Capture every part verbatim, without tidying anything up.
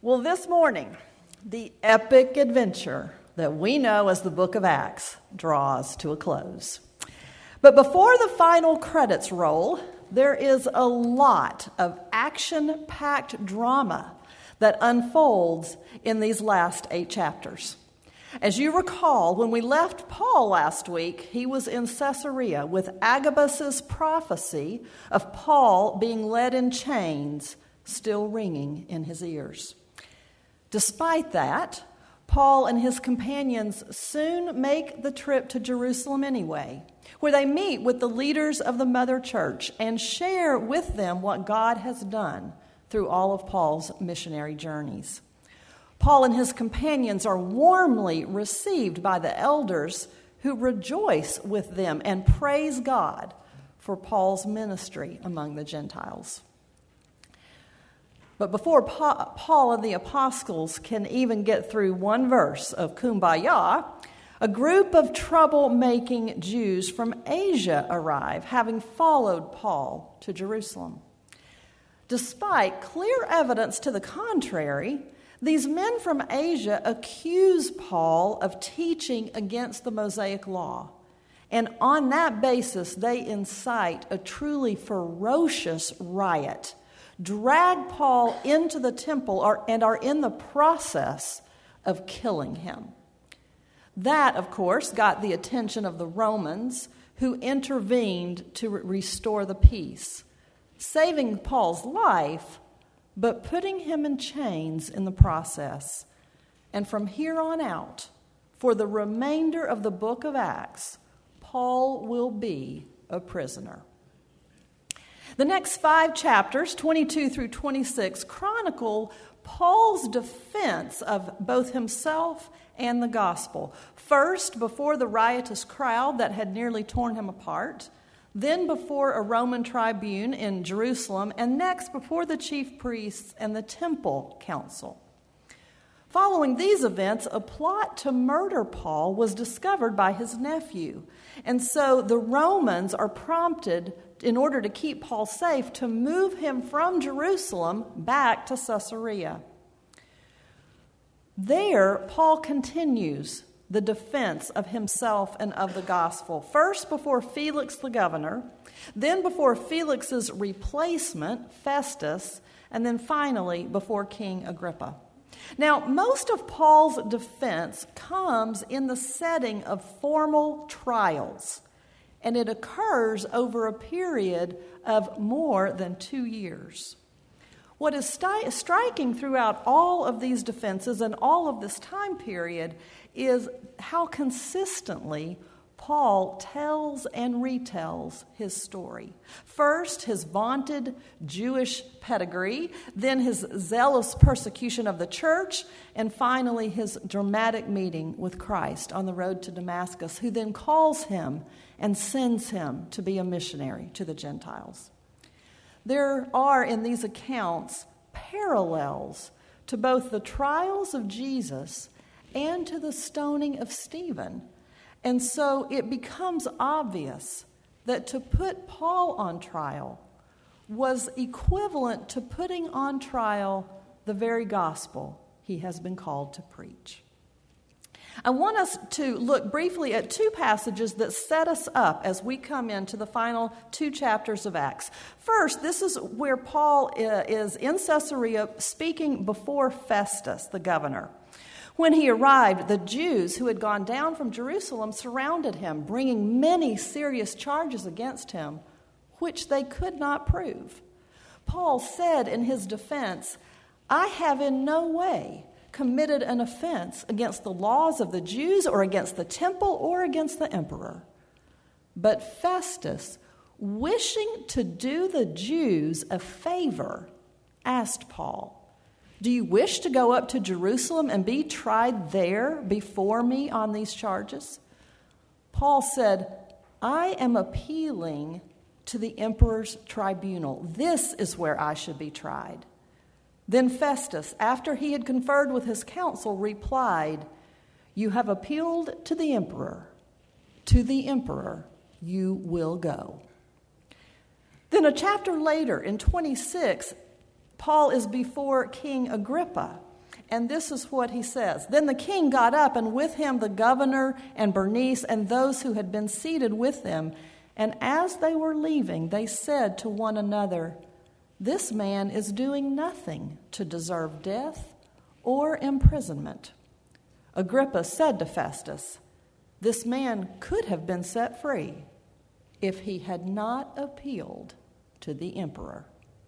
Well, this morning, the epic adventure that we know as the Book of Acts draws to a close. But before the final credits roll, there is a lot of action-packed drama that unfolds in these last eight chapters. As you recall, when we left Paul last week, he was in Caesarea with Agabus's prophecy of Paul being led in chains still ringing in his ears. Despite that, Paul and his companions soon make the trip to Jerusalem anyway, where they meet with the leaders of the Mother Church and share with them what God has done through all of Paul's missionary journeys. Paul and his companions are warmly received by the elders who rejoice with them and praise God for Paul's ministry among the Gentiles. But before Paul and the apostles can even get through one verse of Kumbaya, a group of troublemaking Jews from Asia arrive, having followed Paul to Jerusalem. Despite clear evidence to the contrary, these men from Asia accuse Paul of teaching against the Mosaic law. And on that basis, they incite a truly ferocious riot, drag Paul into the temple and are in the process of killing him. That, of course, got the attention of the Romans, who intervened to restore the peace, saving Paul's life, but putting him in chains in the process. And from here on out, for the remainder of the book of Acts, Paul will be a prisoner. The next five chapters, twenty-two through twenty-six, chronicle Paul's defense of both himself and the gospel. First, before the riotous crowd that had nearly torn him apart, then before a Roman tribune in Jerusalem, and next before the chief priests and the temple council. Following these events, a plot to murder Paul was discovered by his nephew. And so the Romans are prompted, in order to keep Paul safe, to move him from Jerusalem back to Caesarea. There, Paul continues the defense of himself and of the gospel, first before Felix the governor, then before Felix's replacement, Festus, and then finally before King Agrippa. Now, most of Paul's defense comes in the setting of formal trials, and it occurs over a period of more than two years. What is sti- striking throughout all of these defenses and all of this time period is how consistently Paul tells and retells his story. First, his vaunted Jewish pedigree, then his zealous persecution of the church, and finally his dramatic meeting with Christ on the road to Damascus, who then calls him and sends him to be a missionary to the Gentiles. There are in these accounts parallels to both the trials of Jesus and to the stoning of Stephen. And so it becomes obvious that to put Paul on trial was equivalent to putting on trial the very gospel he has been called to preach. I want us to look briefly at two passages that set us up as we come into the final two chapters of Acts. First, this is where Paul is in Caesarea speaking before Festus, the governor. When he arrived, the Jews who had gone down from Jerusalem surrounded him, bringing many serious charges against him, which they could not prove. Paul said in his defense, "I have in no way committed an offense against the laws of the Jews or against the temple or against the emperor." But Festus, wishing to do the Jews a favor, asked Paul, "Do you wish to go up to Jerusalem and be tried there before me on these charges?" Paul said, "I am appealing to the emperor's tribunal. This is where I should be tried." Then Festus, after he had conferred with his council, replied, "You have appealed to the emperor. To the emperor you will go." Then a chapter later, in twenty-six, Paul is before King Agrippa, And this is what he says. Then the king got up, and with him the governor and Bernice and those who had been seated with them. And as they were leaving, they said to one another, "This man is doing nothing to deserve death or imprisonment." Agrippa said to Festus, "This man could have been set free if he had not appealed to the emperor."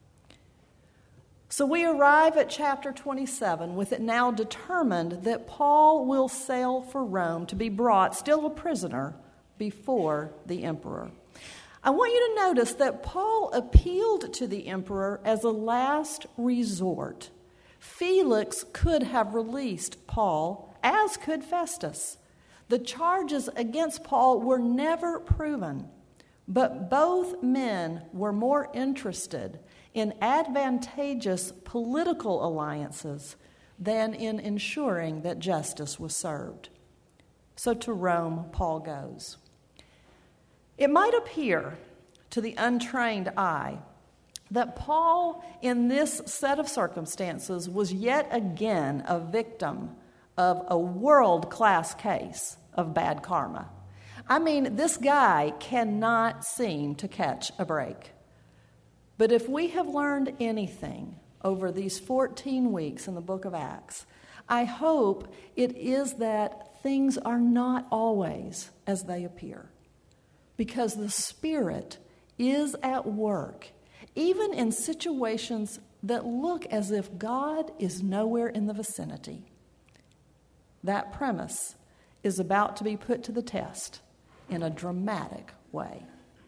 So we arrive at chapter twenty-seven with it now determined that Paul will sail for Rome to be brought, still a prisoner, before the emperor. I want you to notice that Paul appealed to the emperor as a last resort. Felix could have released Paul, as could Festus. The charges against Paul were never proven, but both men were more interested in advantageous political alliances than in ensuring that justice was served. So to Rome, Paul goes. It might appear to the untrained eye that Paul, in this set of circumstances, was yet again a victim of a world-class case of bad karma. I mean, this guy cannot seem to catch a break. But if we have learned anything over these fourteen weeks in the book of Acts, I hope it is that things are not always as they appear, because the Spirit is at work, even in situations that look as if God is nowhere in the vicinity. That premise is about to be put to the test in a dramatic way.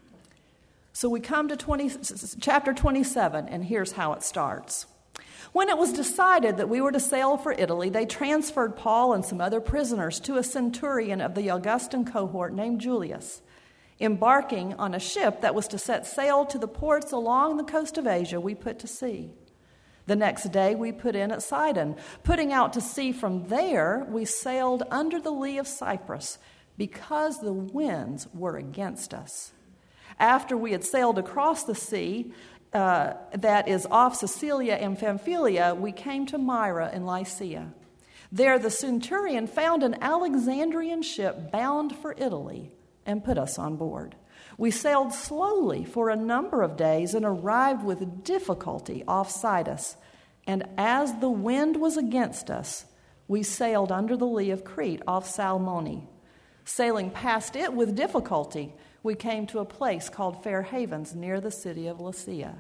So we come to twenty, chapter twenty-seven, and here's how it starts. When it was decided that we were to sail for Italy, they transferred Paul and some other prisoners to a centurion of the Augustan cohort named Julius. Embarking on a ship that was to set sail to the ports along the coast of Asia, we put to sea. The next day we put in at Sidon. Putting out to sea from there, we sailed under the lee of Cyprus because the winds were against us. After we had sailed across the sea, uh, that is off Sicilia and Pamphylia, we came to Myra in Lycia. There the centurion found an Alexandrian ship bound for Italy and put us on board. We sailed slowly for a number of days and arrived with difficulty off Cydus. And as the wind was against us, we sailed under the lee of Crete off Salmone. Sailing past it with difficulty, we came to a place called Fair Havens near the city of Lasea.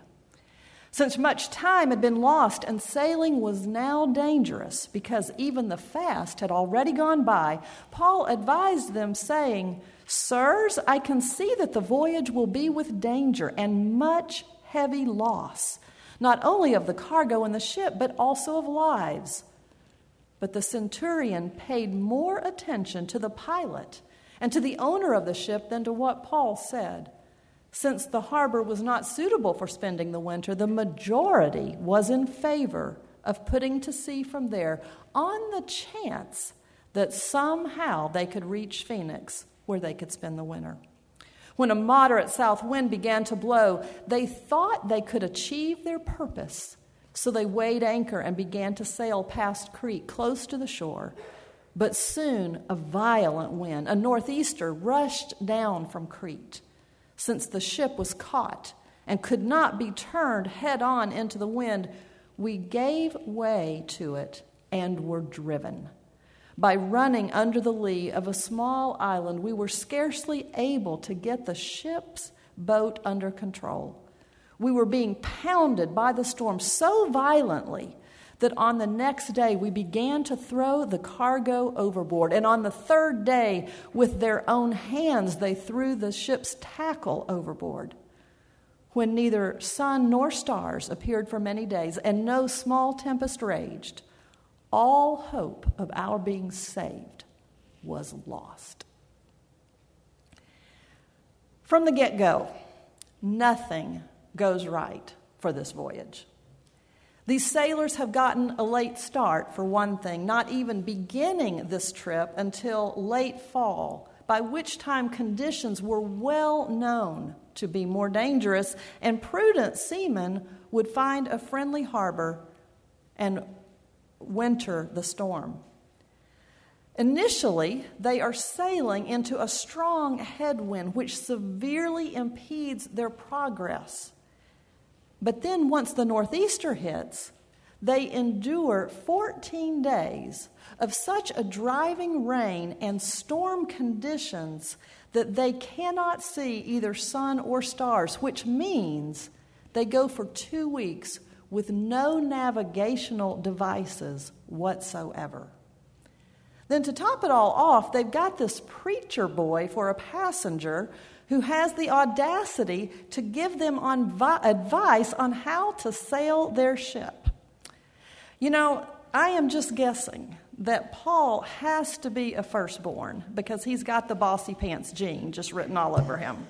Since much time had been lost and sailing was now dangerous because even the fast had already gone by, Paul advised them, saying, "Sirs, I can see that the voyage will be with danger and much heavy loss, not only of the cargo and the ship, but also of lives." But the centurion paid more attention to the pilot and to the owner of the ship than to what Paul said. Since the harbor was not suitable for spending the winter, the majority was in favor of putting to sea from there on the chance that somehow they could reach Phoenix, where they could spend the winter. When a moderate south wind began to blow, they thought they could achieve their purpose. So they weighed anchor and began to sail past Crete, close to the shore. But soon a violent wind, a northeaster, rushed down from Crete. Since the ship was caught and could not be turned head on into the wind, we gave way to it and were driven. By running under the lee of a small island, we were scarcely able to get the ship's boat under control. We were being pounded by the storm so violently that on the next day we began to throw the cargo overboard. And on the third day, with their own hands, they threw the ship's tackle overboard. When neither sun nor stars appeared for many days and no small tempest raged, all hope of our being saved was lost. From the get-go, nothing goes right for this voyage. These sailors have gotten a late start, for one thing, not even beginning this trip until late fall, by which time conditions were well known to be more dangerous, and prudent seamen would find a friendly harbor and winter the storm. Initially, they are sailing into a strong headwind which severely impedes their progress. But then once the northeaster hits, they endure fourteen days of such a driving rain and storm conditions that they cannot see either sun or stars, which means they go for two weeks with no navigational devices whatsoever. Then to top it all off, they've got this preacher boy for a passenger who has the audacity to give them on vi- advice on how to sail their ship. You know, I am just guessing that Paul has to be a firstborn because he's got the bossy pants gene just written all over him.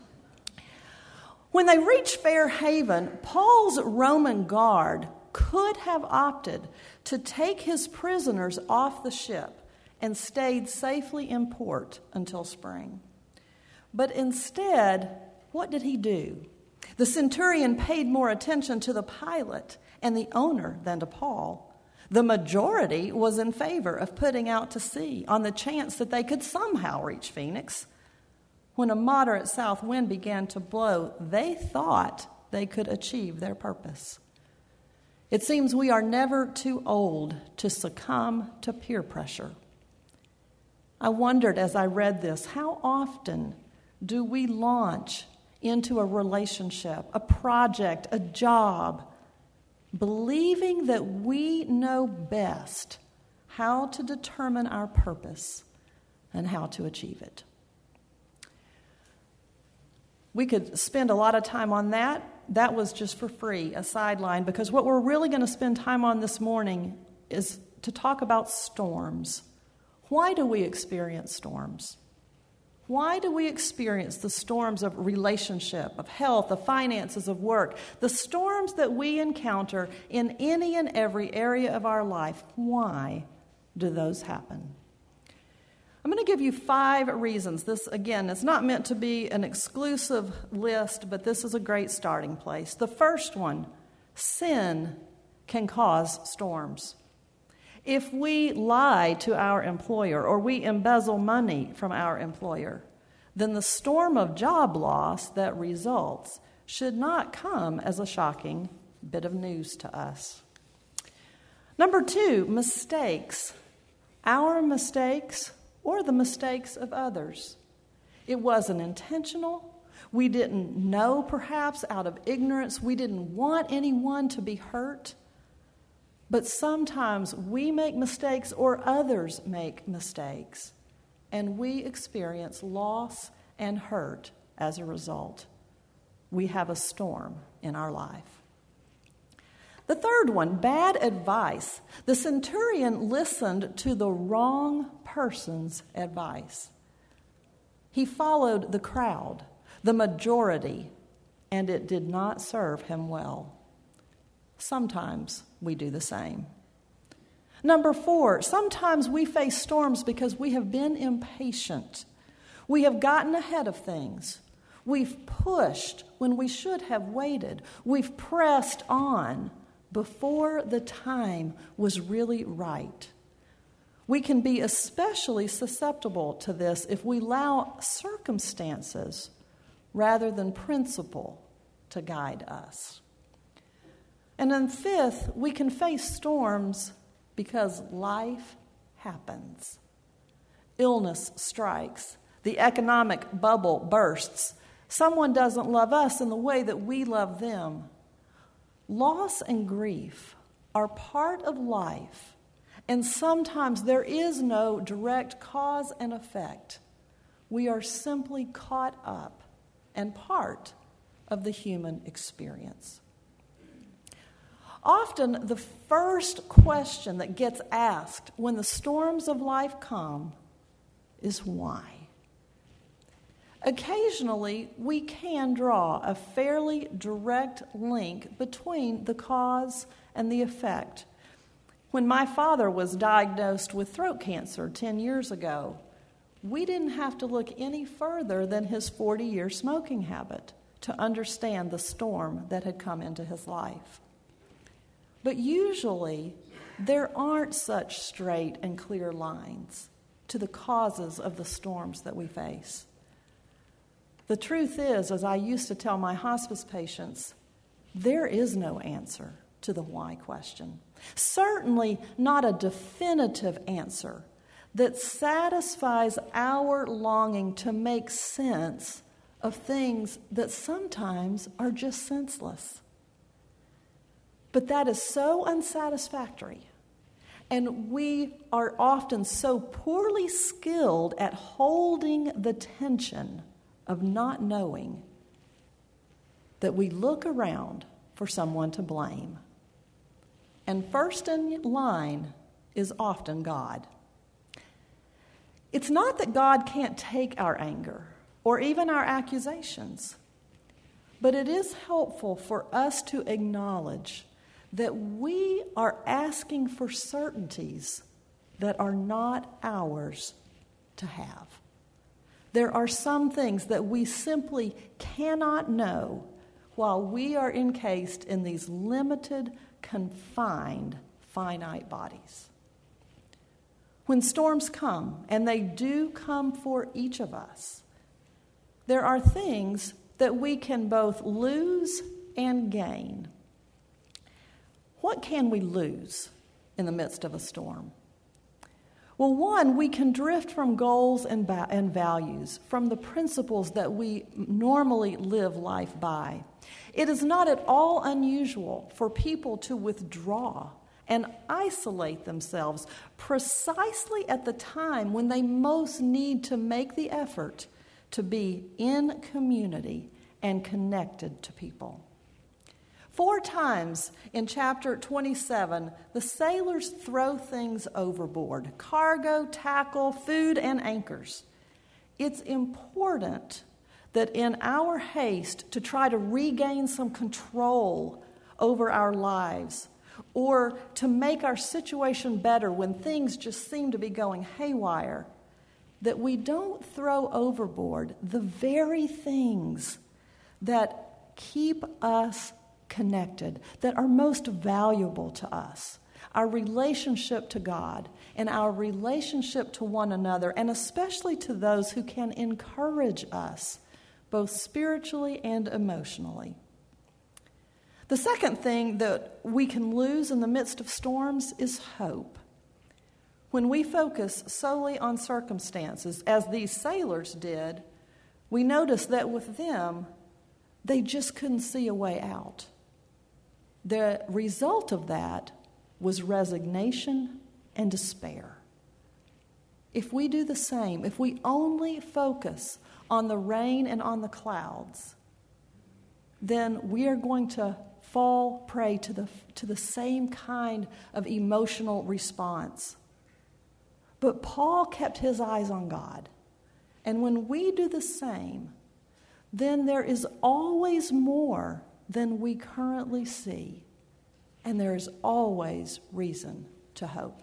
When they reach Fair Haven, Paul's Roman guard could have opted to take his prisoners off the ship and stayed safely in port until spring. But instead, what did he do? The centurion paid more attention to the pilot and the owner than to Paul. The majority was in favor of putting out to sea on the chance that they could somehow reach Phoenix. When a moderate south wind began to blow, they thought they could achieve their purpose. It seems we are never too old to succumb to peer pressure. I wondered as I read this, how often do we launch into a relationship, a project, a job, believing that we know best how to determine our purpose and how to achieve it? We could spend a lot of time on that. That was just for free, a sideline, because what we're really going to spend time on this morning is to talk about storms. Why do we experience storms? Why do we experience the storms of relationship, of health, of finances, of work? The storms that we encounter in any and every area of our life, why do those happen? I'm going to give you five reasons. This, again, is not meant to be an exclusive list, but this is a great starting place. The first one, sin can cause storms. If we lie to our employer or we embezzle money from our employer, then the storm of job loss that results should not come as a shocking bit of news to us. Number two, mistakes. Our mistakes or the mistakes of others. It wasn't intentional. We didn't know, perhaps, out of ignorance. We didn't want anyone to be hurt. But sometimes we make mistakes or others make mistakes, and we experience loss and hurt as a result. We have a storm in our life. The third one, bad advice. The centurion listened to the wrong person's advice. He followed the crowd, the majority, and it did not serve him well. Sometimes we do the same. Number four, sometimes we face storms because we have been impatient. We have gotten ahead of things. We've pushed when we should have waited. We've pressed on before the time was really right. We can be especially susceptible to this if we allow circumstances rather than principle to guide us. And then fifth, we can face storms because life happens. Illness strikes. The economic bubble bursts. Someone doesn't love us in the way that we love them. Loss and grief are part of life, and sometimes there is no direct cause and effect. We are simply caught up and part of the human experience. Often, the first question that gets asked when the storms of life come is why? Occasionally, we can draw a fairly direct link between the cause and the effect. When my father was diagnosed with throat cancer ten years ago, we didn't have to look any further than his forty-year smoking habit to understand the storm that had come into his life. But usually, there aren't such straight and clear lines to the causes of the storms that we face. The truth is, as I used to tell my hospice patients, there is no answer to the why question. Certainly not a definitive answer that satisfies our longing to make sense of things that sometimes are just senseless. But that is so unsatisfactory, and we are often so poorly skilled at holding the tension of not knowing that we look around for someone to blame. And first in line is often God. It's not that God can't take our anger or even our accusations, but it is helpful for us to acknowledge that we are asking for certainties that are not ours to have. There are some things that we simply cannot know while we are encased in these limited, confined, finite bodies. When storms come, and they do come for each of us, there are things that we can both lose and gain. What can we lose in the midst of a storm? Well, one, we can drift from goals and, ba- and values, from the principles that we normally live life by. It is not at all unusual for people to withdraw and isolate themselves precisely at the time when they most need to make the effort to be in community and connected to people. Four times in chapter twenty-seven, the sailors throw things overboard: cargo, tackle, food, and anchors. It's important that in our haste to try to regain some control over our lives, or to make our situation better when things just seem to be going haywire, that we don't throw overboard the very things that keep us connected, that are most valuable to us: our relationship to God and our relationship to one another, and especially to those who can encourage us, both spiritually and emotionally. The second thing that we can lose in the midst of storms is hope. When we focus solely on circumstances, as these sailors did, we notice that with them, they just couldn't see a way out. The result of that was resignation and despair. If we do the same, if we only focus on the rain and on the clouds, then we are going to fall prey to the, to the same kind of emotional response. But Paul kept his eyes on God. And when we do the same, then there is always more than we currently see. And there is always reason to hope.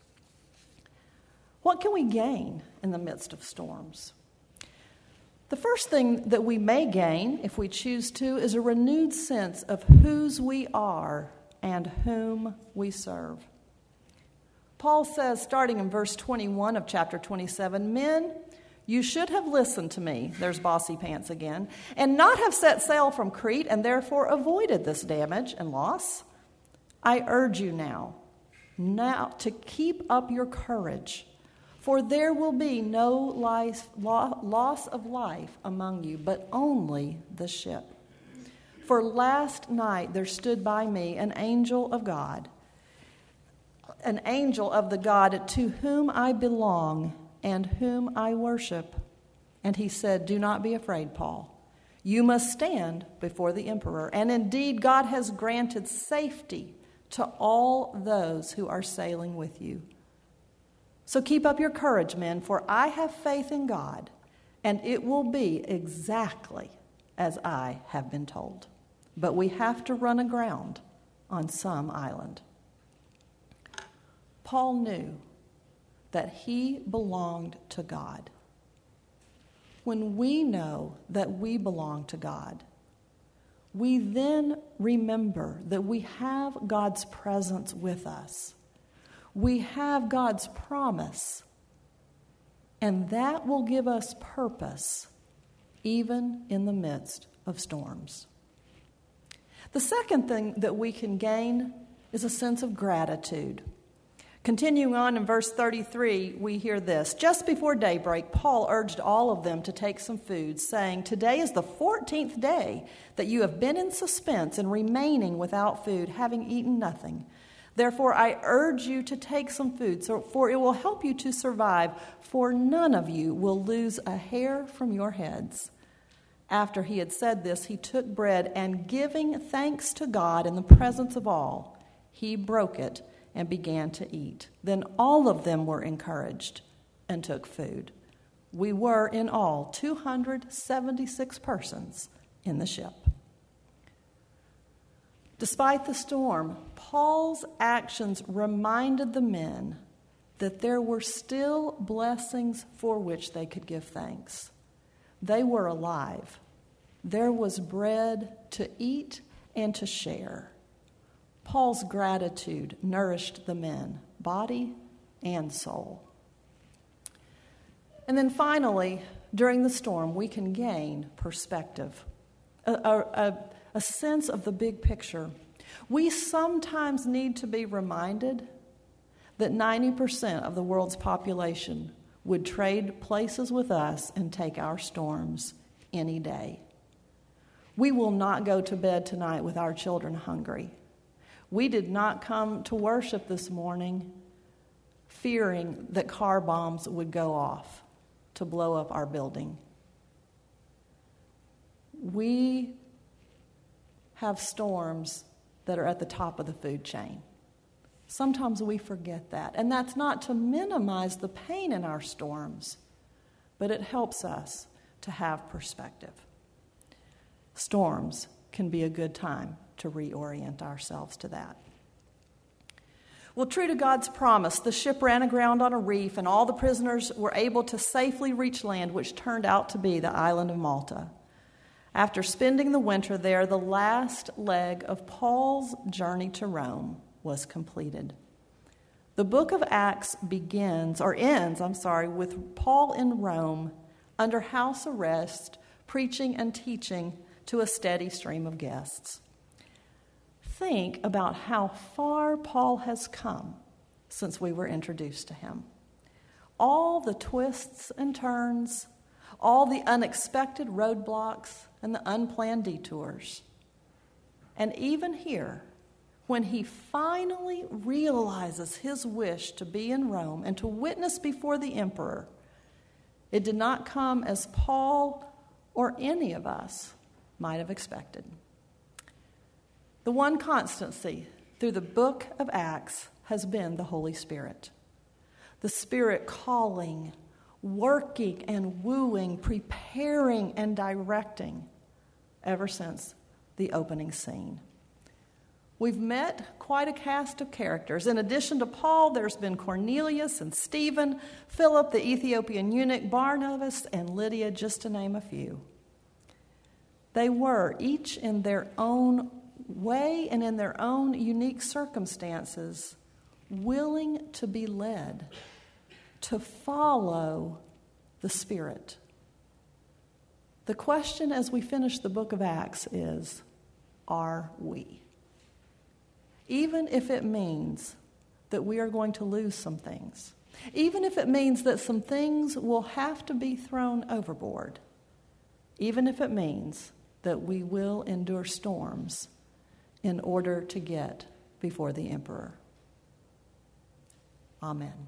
What can we gain in the midst of storms? The first thing that we may gain, if we choose to, is a renewed sense of whose we are and whom we serve. Paul says, starting in verse twenty-one of chapter twenty-seven, "Men, you should have listened to me," there's Bossy Pants again, "and not have set sail from Crete and therefore avoided this damage and loss. I urge you now, now to keep up your courage, for there will be no life, loss of life among you, but only the ship. For last night there stood by me an angel of God, an angel of the God to whom I belong and whom I worship. And he said, 'Do not be afraid, Paul. You must stand before the emperor. And indeed, God has granted safety to all those who are sailing with you. So keep up your courage, men, for I have faith in God, and it will be exactly as I have been told. But we have to run aground on some island.'" Paul knew that he belonged to God. When we know that we belong to God, we then remember that we have God's presence with us We have God's promise, and that will give us purpose even in the midst of storms. The second thing that we can gain is a sense of gratitude. Continuing on in verse thirty-three, we hear this. Just before daybreak, Paul urged all of them to take some food, saying, "Today is the fourteenth day that you have been in suspense and remaining without food, having eaten nothing. Therefore, I urge you to take some food, so, for it will help you to survive, for none of you will lose a hair from your heads." After he had said this, he took bread, and giving thanks to God in the presence of all, he broke it and began to eat. Then all of them were encouraged and took food. We were in all two hundred seventy-six persons in the ship. Despite the storm, Paul's actions reminded the men that there were still blessings for which they could give thanks. They were alive. There was bread to eat and to share. Paul's gratitude nourished the men, body and soul. And then finally, during the storm, we can gain perspective, a, a, a sense of the big picture. We sometimes need to be reminded that ninety percent of the world's population would trade places with us and take our storms any day. We will not go to bed tonight with our children hungry. We did not come to worship this morning fearing that car bombs would go off to blow up our building. We have storms that are at the top of the food chain. Sometimes we forget that. And that's not to minimize the pain in our storms, but it helps us to have perspective. Storms can be a good time to reorient ourselves to that. Well, true to God's promise, the ship ran aground on a reef, and all the prisoners were able to safely reach land, which turned out to be the island of Malta. After spending the winter there, the last leg of Paul's journey to Rome was completed. The book of Acts begins, or ends, I'm sorry, with Paul in Rome under house arrest, preaching and teaching to a steady stream of guests. Think about how far Paul has come since we were introduced to him. All the twists and turns, all the unexpected roadblocks and the unplanned detours. And even here, when he finally realizes his wish to be in Rome and to witness before the emperor, it did not come as Paul or any of us might have expected. The one constancy through the book of Acts has been the Holy Spirit. The Spirit calling, working and wooing, preparing and directing ever since the opening scene. We've met quite a cast of characters. In addition to Paul, there's been Cornelius and Stephen, Philip, the Ethiopian eunuch, Barnabas, and Lydia, just to name a few. They were, each in their own way and in their own unique circumstances, willing to be led, to follow the Spirit. The question as we finish the book of Acts is, are we? Even if it means that we are going to lose some things, even if it means that some things will have to be thrown overboard, even if it means that we will endure storms in order to get before the emperor. Amen.